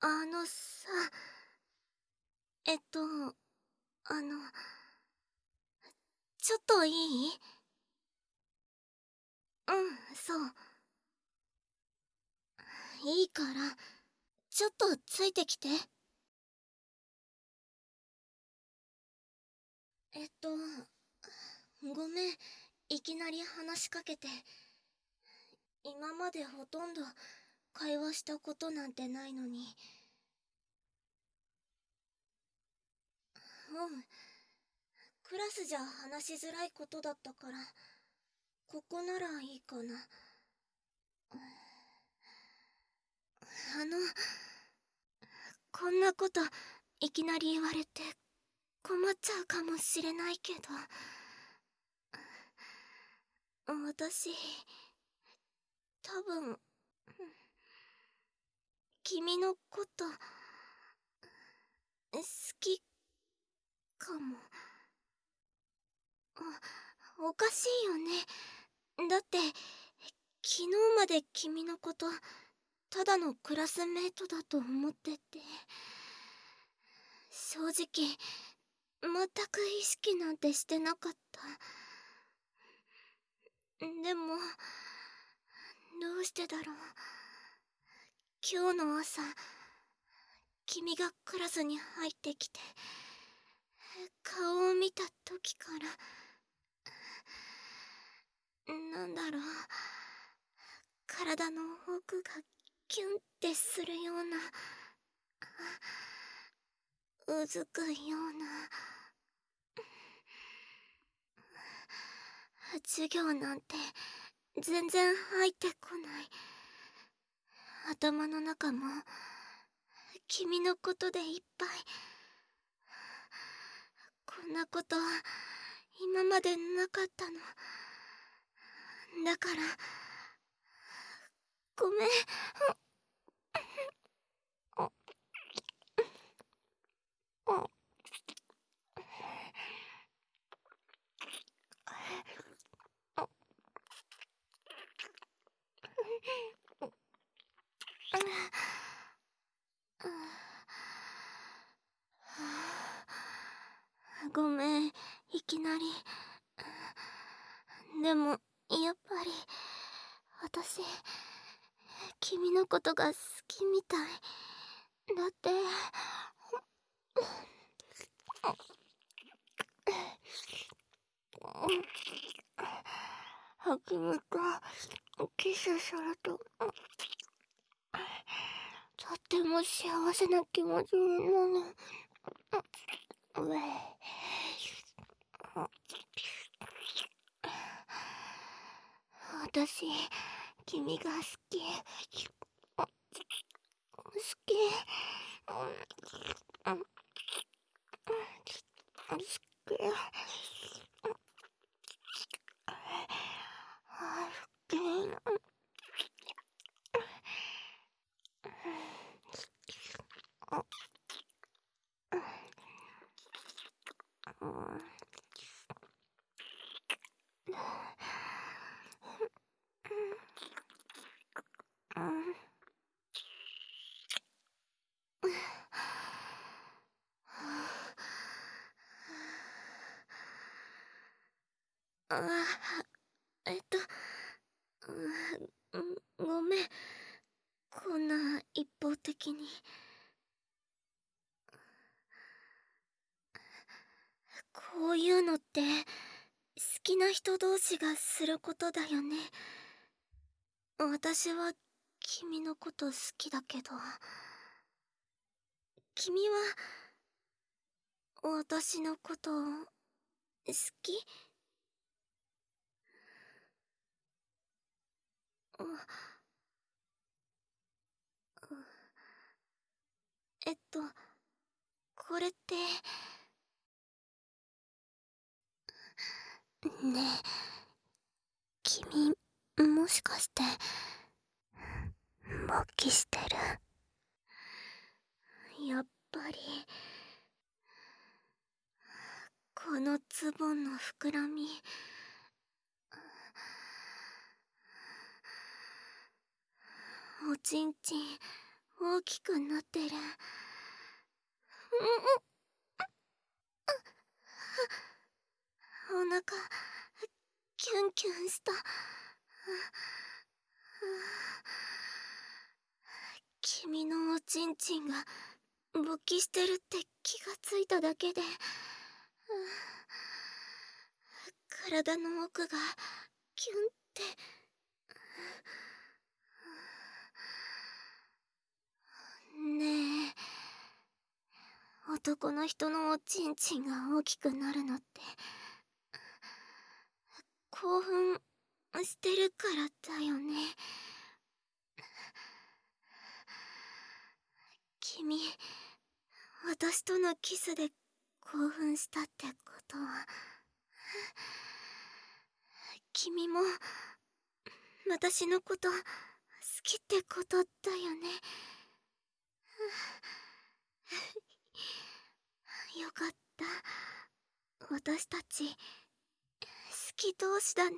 あのさ、えっと、あの、ちょっといい？うん、そう。いいから、ちょっとついてきて。ごめん、いきなり話しかけて。今までほとんど会話したことなんてないのに。うん、クラスじゃ話しづらいことだったから、ここならいいかな。あの、こんなこといきなり言われて困っちゃうかもしれないけど、私、多分、君のこと好きかも。おかしいよね。だって昨日まで君のことただのクラスメートだと思ってて、正直全く意識なんてしてなかった。でもどうしてだろう。今日の朝君がクラスに入ってきて顔を見た時から、なんだろう、体の奥がキュンってするような、うずくような。授業なんて全然入ってこない。頭の中も君のことでいっぱい。こんなこと今までなかったの。だからごめん。ごめん、いきなり。でもやっぱり私君のことが好きみたい。だって君とキスするととっても幸せな気持ちになる。私君が好き。好き。好き。あ、えっと、ごめん、こんな一方的に。こういうのって好きな人同士がすることだよね。私は君のこと好きだけど、君は私のこと好き？これってねえ、君もしかして勃起してる？やっぱりこのズボンの膨らみ、おちんちん大きくなってる。お腹キュンキュンした。君のおちんちんが勃起してるって気がついただけで、体の奥がキュンって。ねえ、男の人のおちんちんが大きくなるのって興奮してるからだよね。君、私とのキスで興奮したってことは、君も私のこと好きってことだよね。よかった。私たち好き同士だね。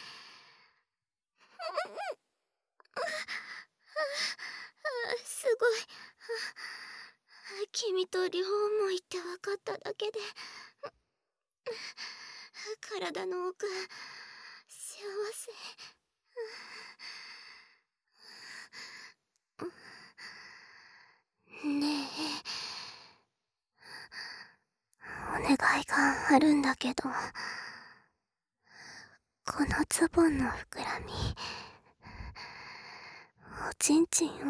すごい。君と両思いって分かっただけで体の奥幸せ。ねえ、お願いがあるんだけど、このズボンの膨らみ、おちんちんを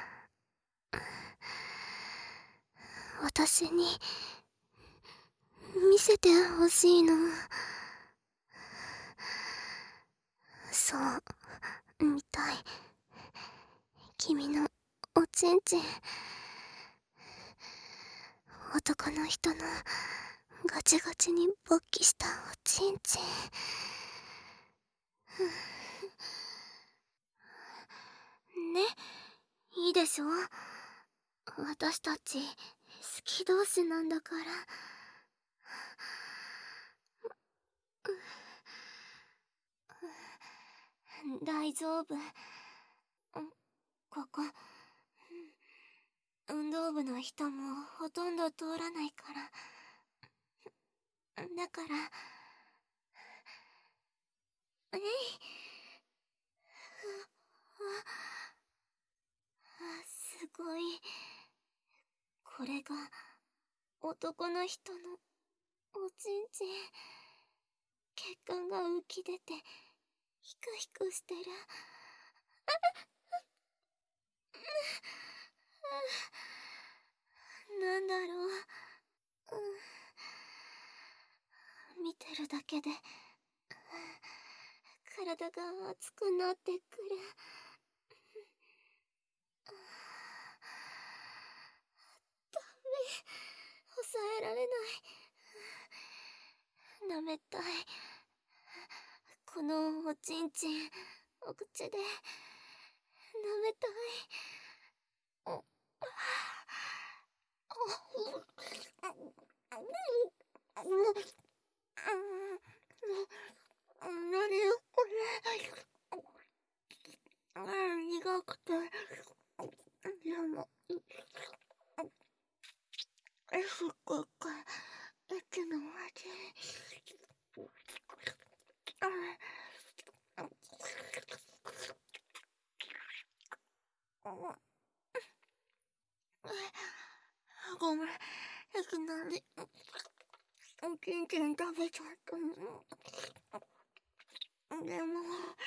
私に見せてほしいの。そうみたい。君のおちんちん、男の人のガチガチに勃起したおちんちん。ね、いいでしょ。私たち好き同士なんだから。大丈夫。ここ運動部の人もほとんど通らないから。だからえい。すごい。これが男の人のおちんちん。血管が浮き出てヒクヒクしてる。なんだろう。見てるだけで体が熱くなってくる。ダメ、抑えられない。舐めたい。このおちんちんお口で舐めたい。何よこれ。苦くてでもすっごく駅の味。ごめん、いきなりおちんちん食べちゃったの。でも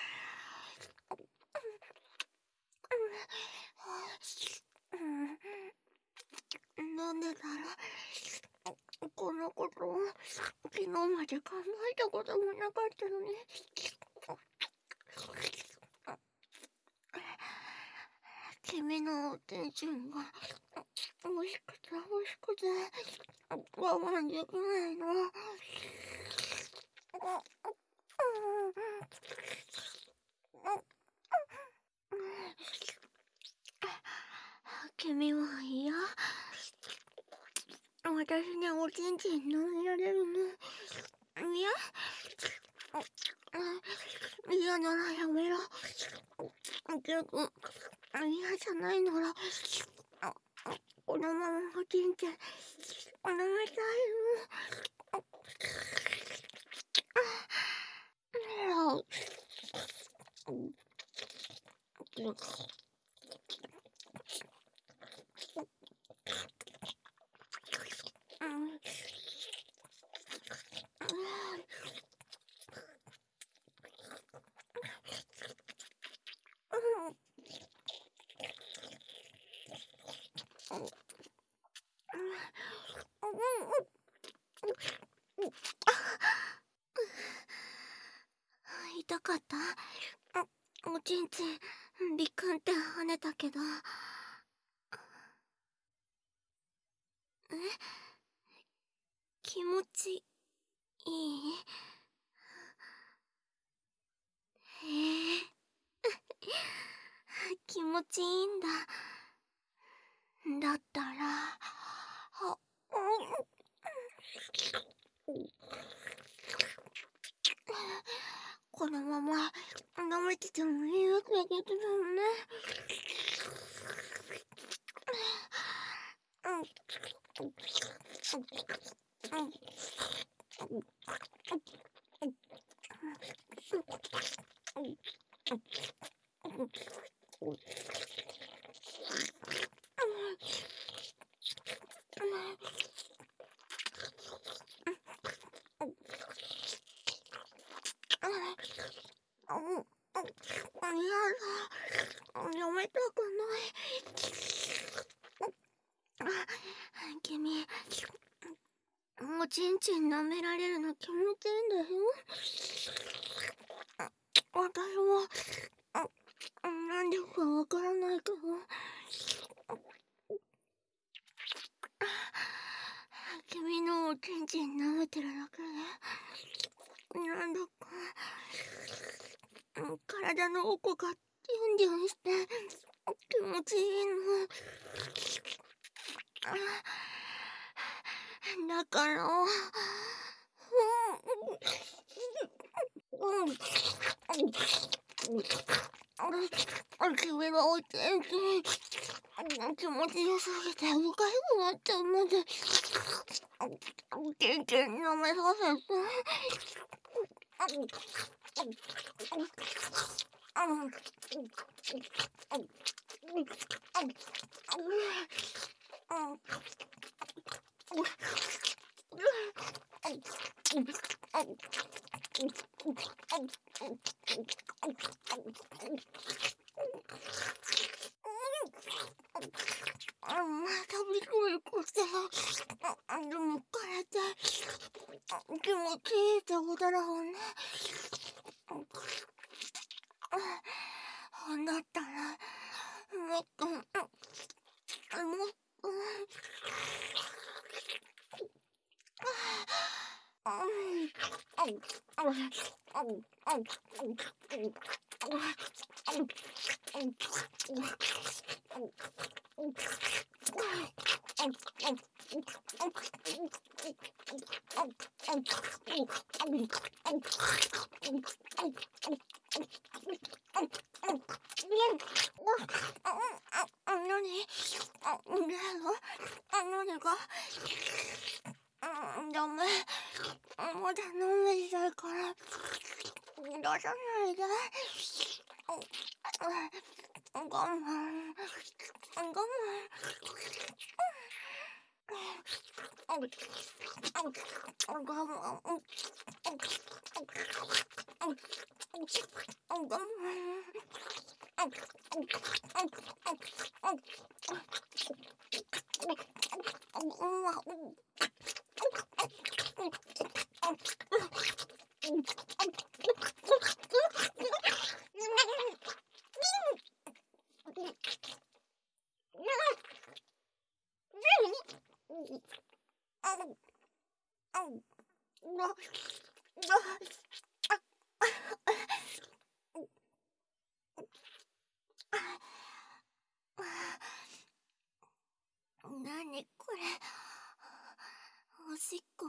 なんでだろう。このことを昨日まで考えたこともなかったのに。君のおちんちんが美味しくて美味しくて我慢できないの。君は嫌？私におちんちん舐められるの嫌？嫌ならやめろ。逆、嫌じゃないならおちんちゃん、おなめたいよ。痛かった？おちんちんビクンって跳ねたけど。気持ちいい？へえ気持ちいいんだ。だったらこのまま舐めててもいいってことだよね。やめたくない。君、おちんちん舐められるの気持ちいいんだよ。私もなんでかわからないけど、君のおちんちん舐めてるだけでなんだか体の奥がギュンギュンして気持ちいいの。だから君のおちんちん気持ちよすぎておかしくなっちゃうのでちんちん舐めさせて。またビクビクしてでもこれって気持ちいいってことだもんね。だったらもっともっと何がダメ。まだ飲めちゃうから出さないで。我慢我慢。何これ、おしっこ？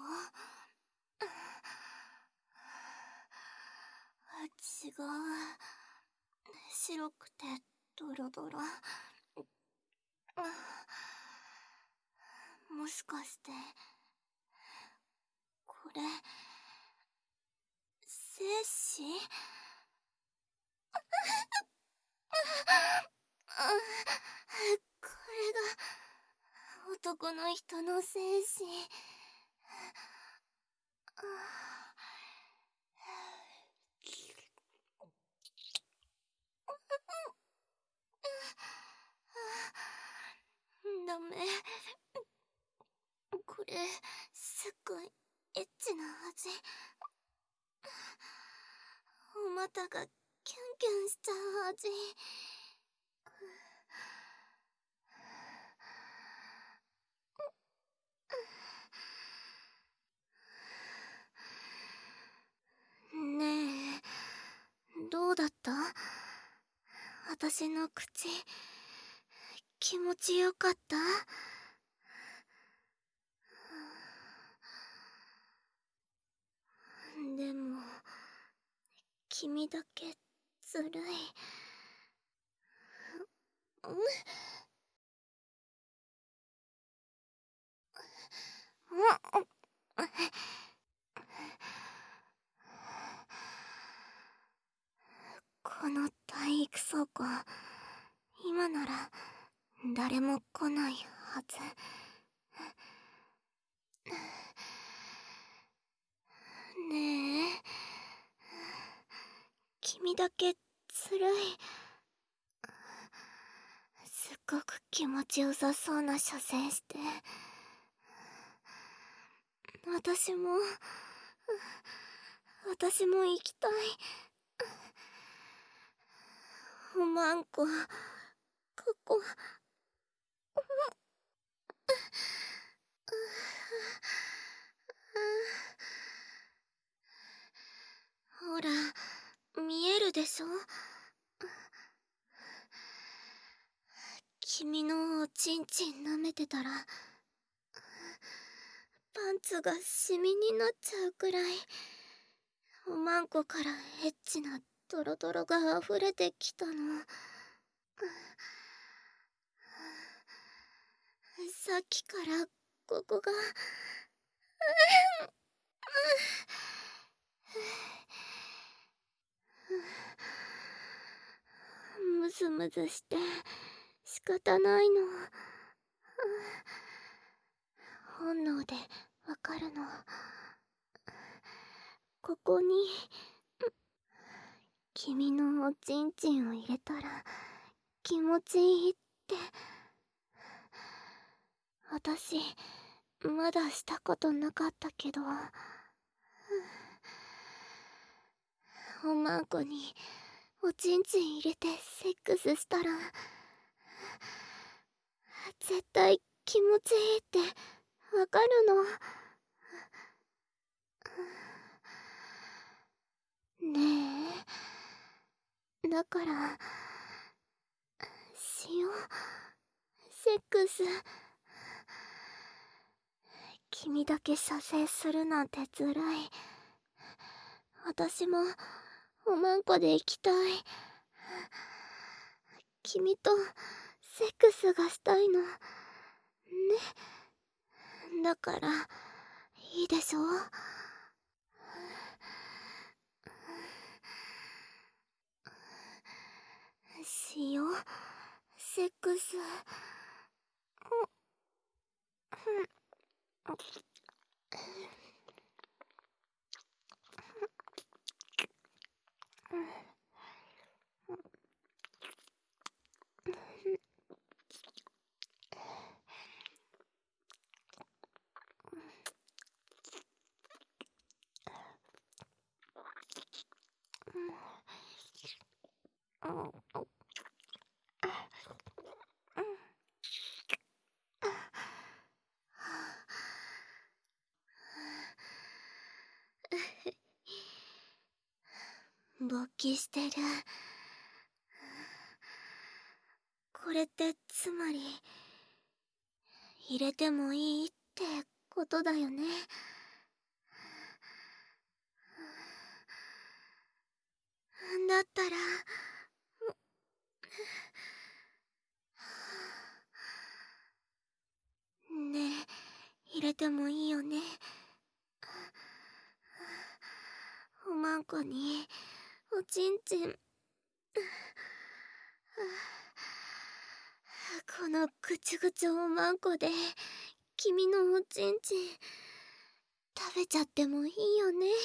違う、白くてドロドロ。 もしかしてこれ精子？これが男の人の精子。ダメ。これすっごいエッチな味。お股がキュンキュンしちゃう味。ねえ、どうだった？私の口、気持ちよかった？でも、君だけずるい。この体育倉庫、今なら誰も来ないはず。ねえ、君だけずるい。すっごく気持ちよさそうな射精して、私も行きたい。おまんこ、ここ。ほら、見えるでしょ？君のおちんちん舐めてたら、パンツがシミになっちゃうくらい、おまんこからエッチなドロドロが溢れてきたの。さっきからここがムズムズして仕方ないの。本能でわかるの。ここに君のおちんちんを入れたら気持ちいいって。私まだしたことなかったけど、おまんこにおちんちん入れてセックスしたら絶対気持ちいいってわかるの。ねえ、だからしよう、セックス。君だけ射精するなんてずるい。私もおまんこで行きたい。君とセックスがしたいのね。だからいいでしょ？しよう、セックス。勃起してる。これってつまり入れてもいいってことだよね。だったらねえ、 入れてもいいよね。おまんこにおちんちん。このぐちゅぐちゅおまんこで君のおちんちん食べちゃってもいいよね。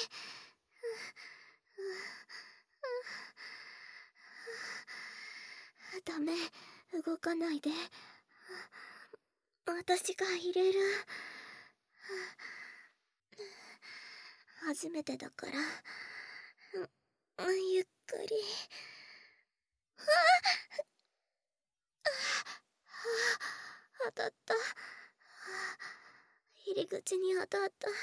ダメ、動かないで。私が入れる。初めてだから、ゆっくり。当たった。入り口に当たった。お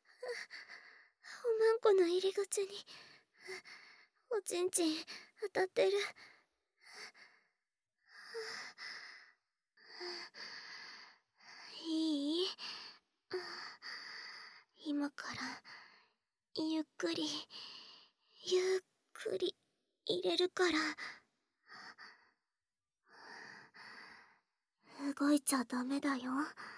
まんこの入り口におちんちん当たってる。いい？今からゆっくりゆっくり入れるから。動いちゃダメだよ。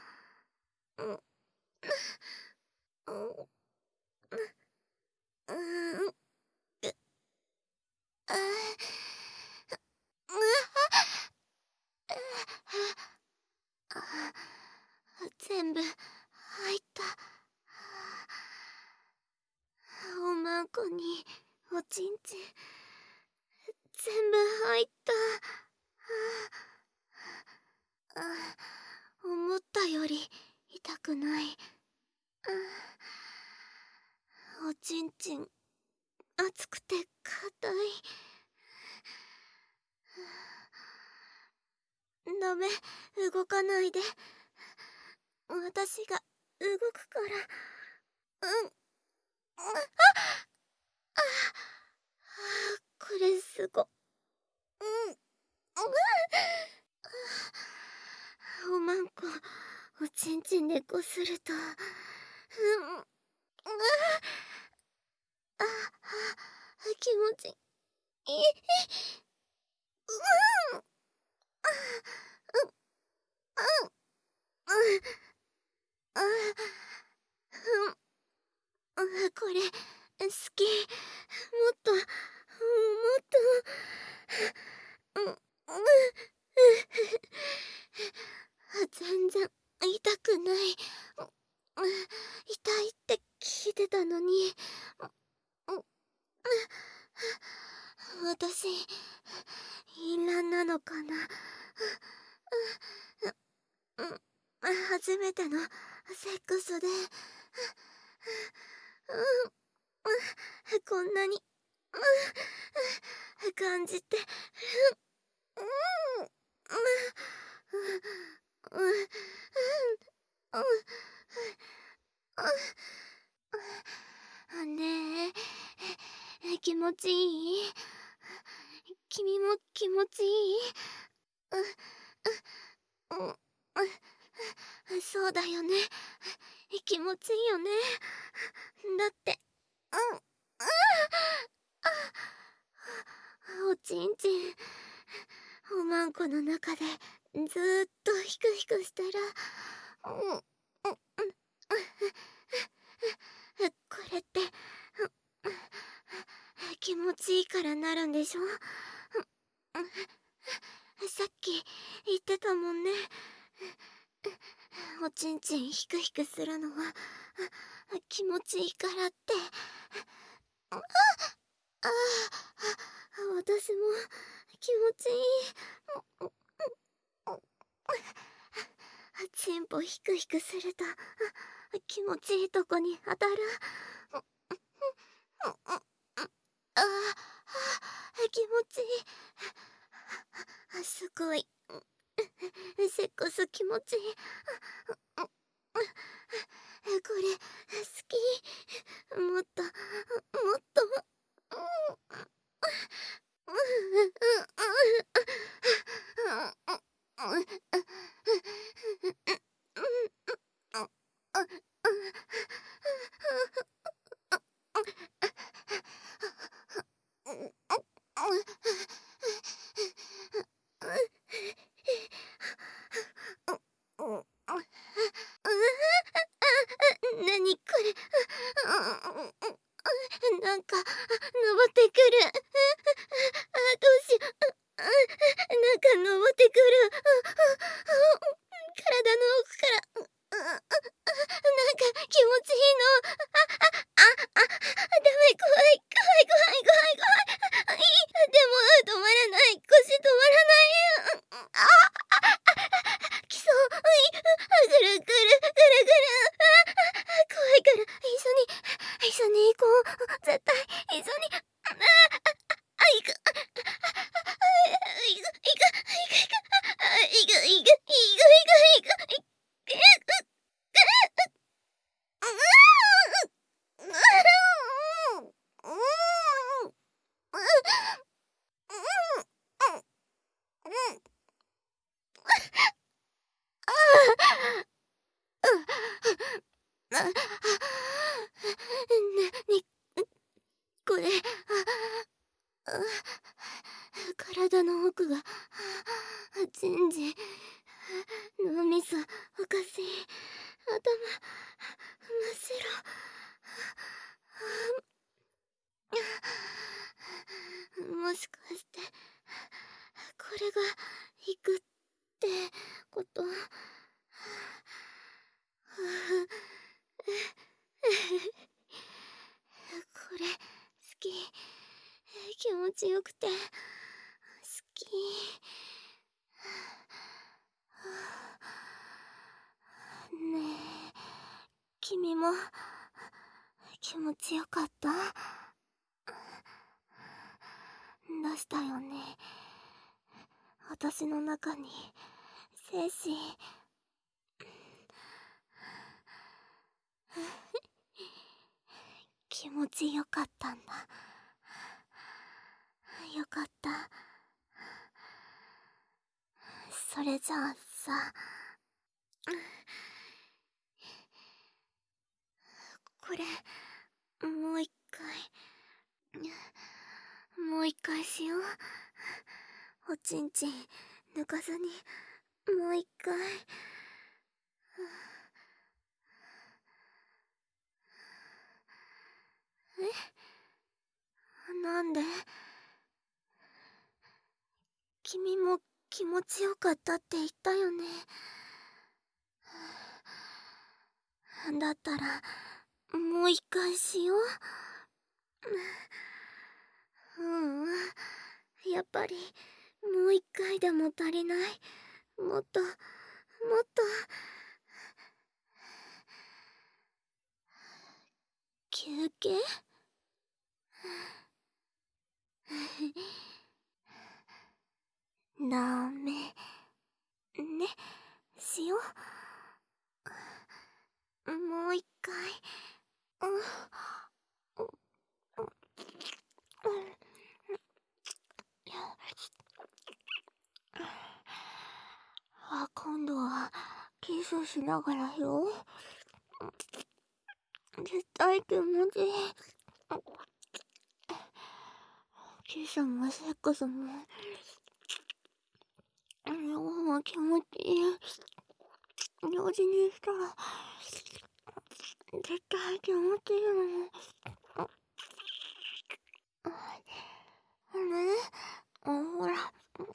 全部入った。おまんこにおちんちん全部入った。思ったより痛くない。おちんちん熱くて硬い。ダメ、動かないで。私が動くから。これすご。おまんこおちんちんでこすると気持ちいい。これ好き。もっともっと。全然痛くない。痛いって聞いてたのに。私淫乱なのかな。初めてのセックスでこんなに感じて。ねえ、気持ちいい？君も気持ちいい？そうだよね。気持ちいいよね。だって、おちんちん、おまんこの中でずーっとヒクヒクしてる。これって気持ちいいからなるんでしょ？さっき言ってたもんね。おちんちんヒクヒクするのは気持ちいいからって。私も気持ちいい。チンポヒクヒクすると気持ちいいとこに当たる。気持ちいい。すごい。セックス気持ちいい。これ好き。もっともっと。 なんか、登ってくる。どうしよう。なんか登ってくる。体の奥から、なんか気持ちいいの。ダメ、怖い、怖い、怖い、怖い、怖い。でも、止まらない。腰止まらない。来そう。ぐるぐる、ぐるぐる。怖いから、一緒に行こう。絶対、一緒に。行く。これ、体の奥が、全然、脳みそ、おかしい。頭、真っ白。もしかして、これが、行くってこと。これ、好き。気持ちよくて、好き。ねえ、君も、気持ちよかった？出したよね。私の中に、精子。気持ちよかったんだ。よかった。それじゃあさ、これ、もう一回しよう。おちんちん抜かずに、もう一回。なんで？君も気持ちよかったって言ったよね。だったら、もう一回しよう。やっぱり、もう一回でも足りない。もっと、もっと。休憩？ダメ。ね、しよう。もう一回。今度はキスしながらよ。絶対気持ちいい。キスもセックスも両方気持ちいい。同時にしたら絶対気持ちいいもん。ほら、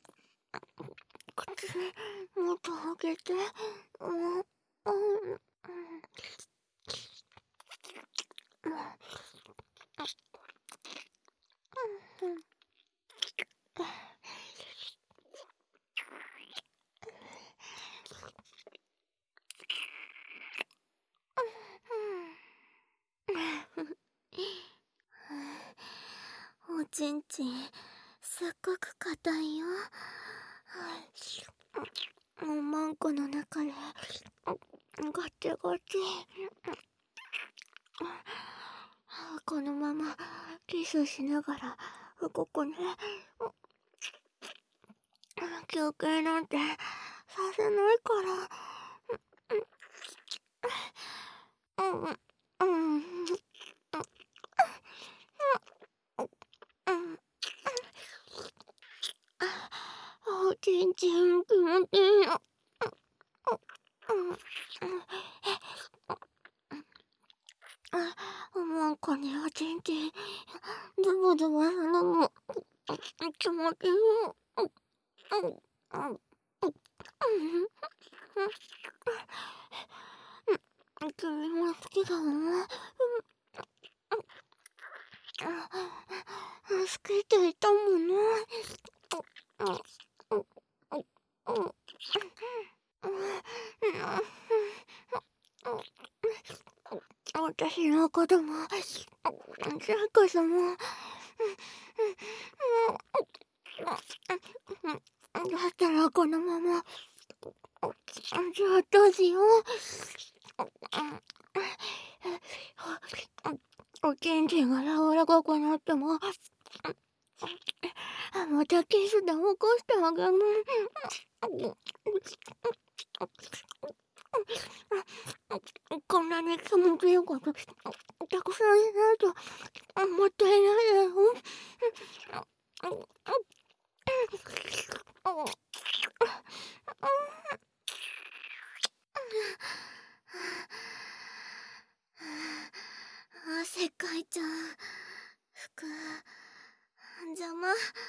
口もっと開けて。おちんちんすっごく硬いよ。おまんこの中でガチガチ。このままキスしながらここね。休憩なんてさせないから。おちんちん気持ちいい。おまんこに当ちんちんズボズボするの気持ちいい。君も好きだな。好きって言ったもんな。私のこともサーカスもだったらこのままずっとしよう。おちんちんが柔らかくなってもまたキスで起こしてあげる。こんなに気持ちいいことたくさんしないともったいないよ。汗かいちゃう。服邪魔。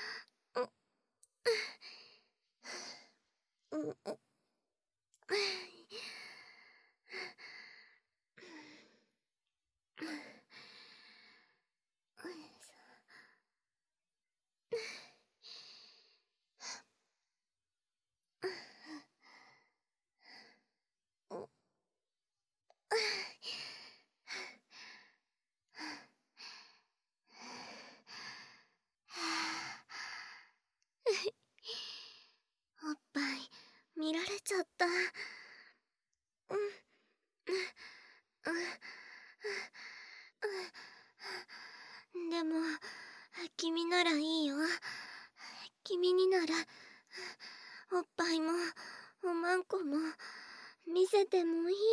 おっぱい見られちゃった。でも君ならいいよ。君にならおっぱいもおまんこも見せてもいい。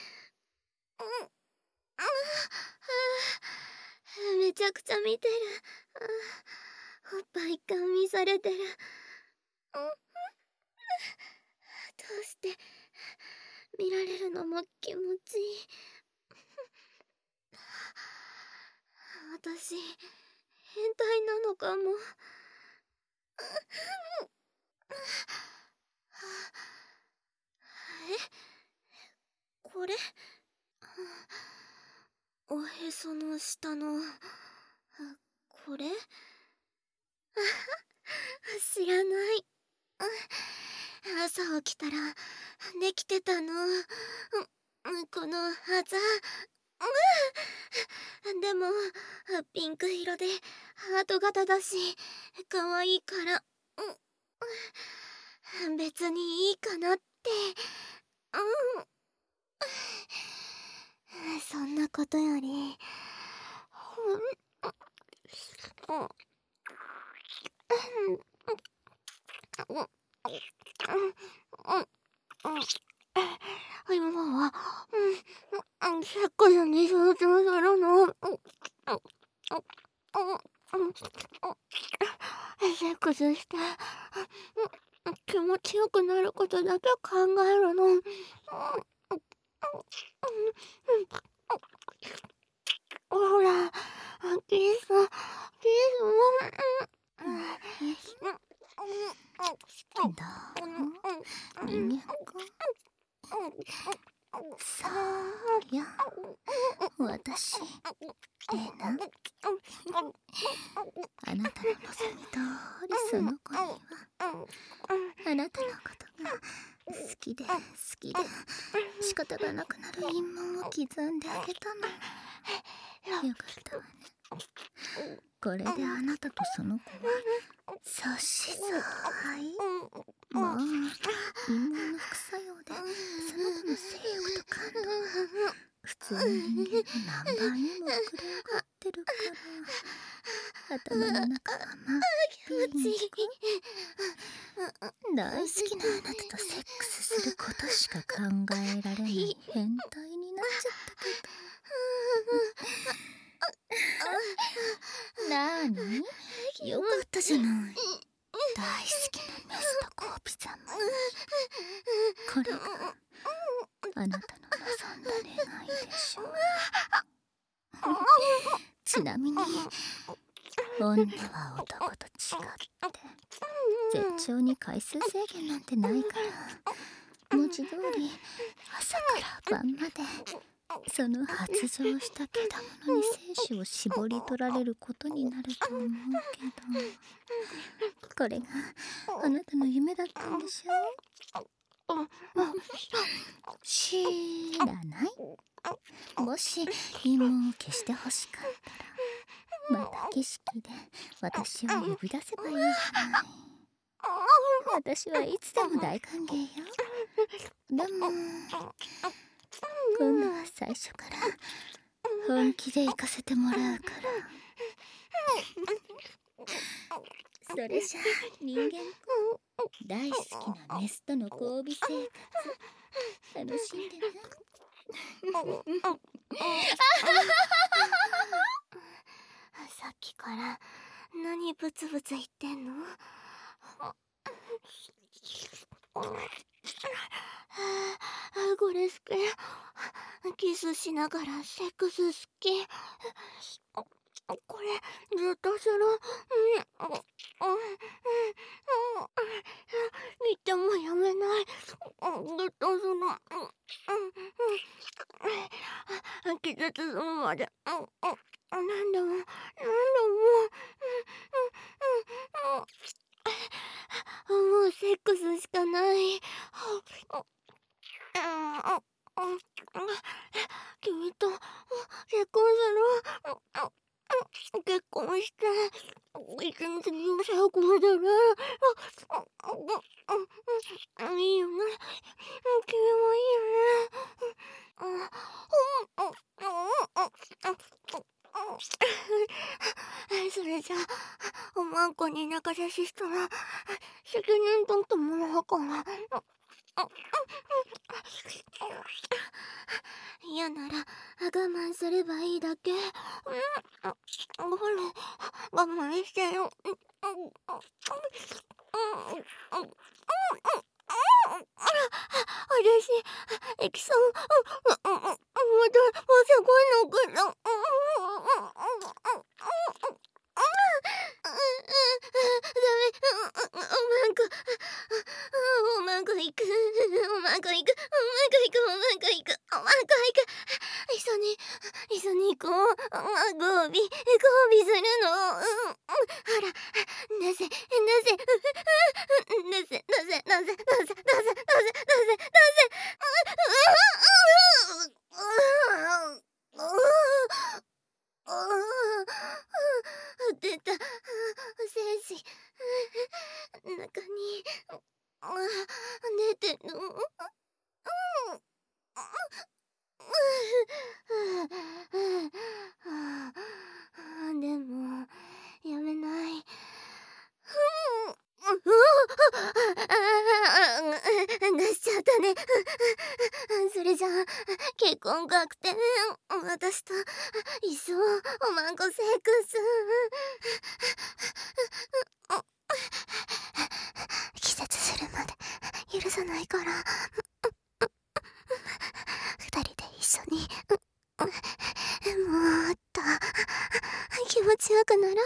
めちゃくちゃ見てる。おっぱいガン見されてる。どうして見られるのも気持ちいい。私変態なのかも。これおへその下のこれ知らない。朝起きたらできてたの。このあざ。でもピンク色でハート型だし可愛いから別にいいかなって。そんなことより今はセックスに集中するの。セックスして気持ちよくなることだけ考えるの。ほらキスも人間か。さあや私レナ、あなたの望み通りその子にはあなたのことが好きで仕方がなくなる陰謀を刻んであげたの。よかったわね。これであなたとその子は相思相愛。まあ陰謀の副作用でその他の性欲と感動は普通の人間の何倍にも膨れ上がってるから頭の中が真っピンク。大好きなあなたとセックスすることしか考えられない変態になっちゃったけど。なーに？よかったじゃない。大好きなメスと交尾ざま。これがあなたの望んだ恋愛でしょう。 ちなみに女は男と違って絶頂に回数制限なんてないから、文字通り朝から晩までその発情したけだものに精子を絞り取られることになると思うけど、これがあなたの夢だったんでしょ？知らない。もし陰謀を消してほしかったらまた景色で私を呼び出せばいいじゃない。私はいつでも大歓迎よ。でも今度は最初から本気で行かせてもらうから。それじゃあ人間大好きなメスとの交尾生活楽しんでね。 さっきから何ブツブツ言ってんの？これ好き。キスしながらセックス好き。これずっとする。言ってもやめない。ずっとする。気絶するまで。何度ももうセックスしかない。君と結婚する。結婚して一日中セックスでね。いいよね。君もいいよね。それじゃあおまんこに中出ししたら責任取ってもらうから。嫌なら我慢すればいいだけ。ほら我慢してよ。私エキさんまたすごいのかな。ダメ。おまんこ行く。一緒に行こう。ご褒美するの。ほら、なぜ。出た。精子中に出てる。でもやめない。出しちゃったね。それじゃあ結婚確定。私と一生おまんこセックス。気絶するまで許さないから。二人で一緒にもっと気持ちよくなら。